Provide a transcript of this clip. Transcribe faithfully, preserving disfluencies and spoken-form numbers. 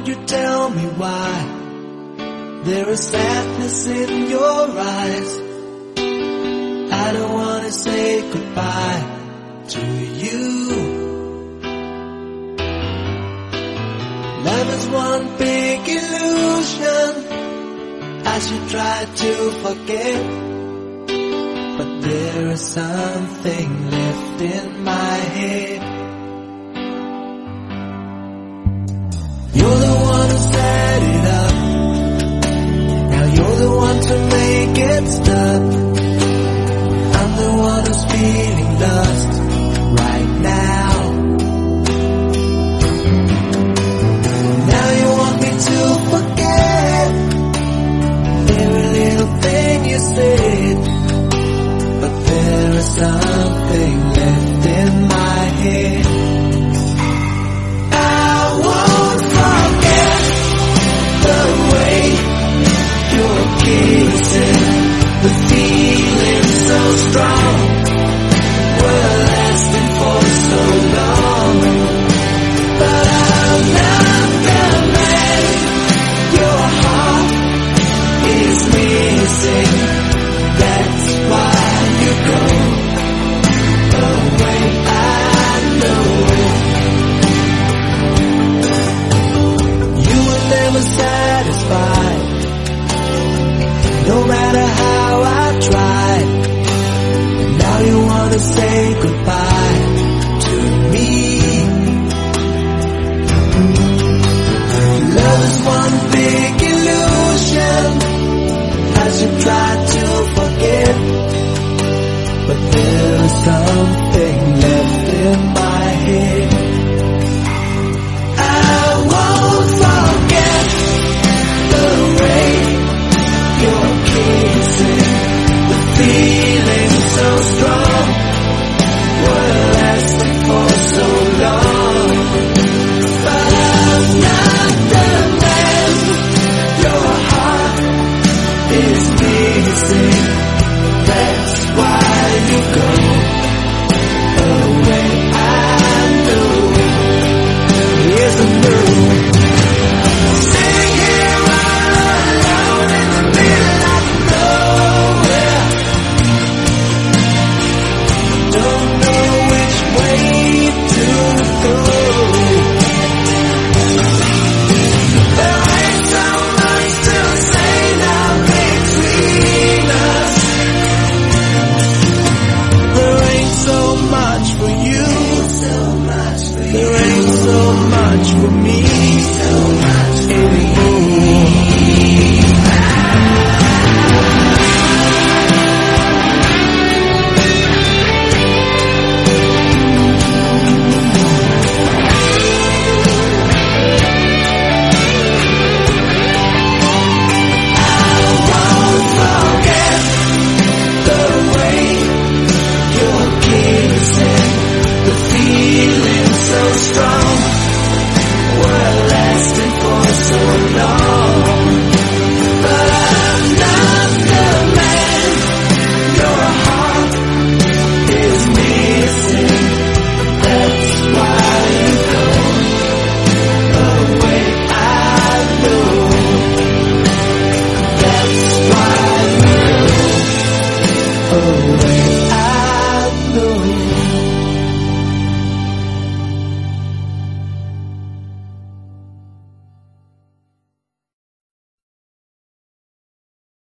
you tell me why there is sadness in your eyes? I don't wanna say goodbye to you. Love is one big illusion I should try to forget, but there is something left in my head. You're the one who set it up, now you're the one to make it stop. I'm the one who's feeling lost right now. Now you want me to forget every little thing you said, but there is something left in my head. I won't forget the way you're kissing, the feeling so strong, we're lasting for so long. But I'm not the man your heart is missing. That's why you go away, I know. You were never satisfied, no matter how I tried. And now you wanna say goodbye to me. Love is one big illusion I should try to forget, but there is something left in my head.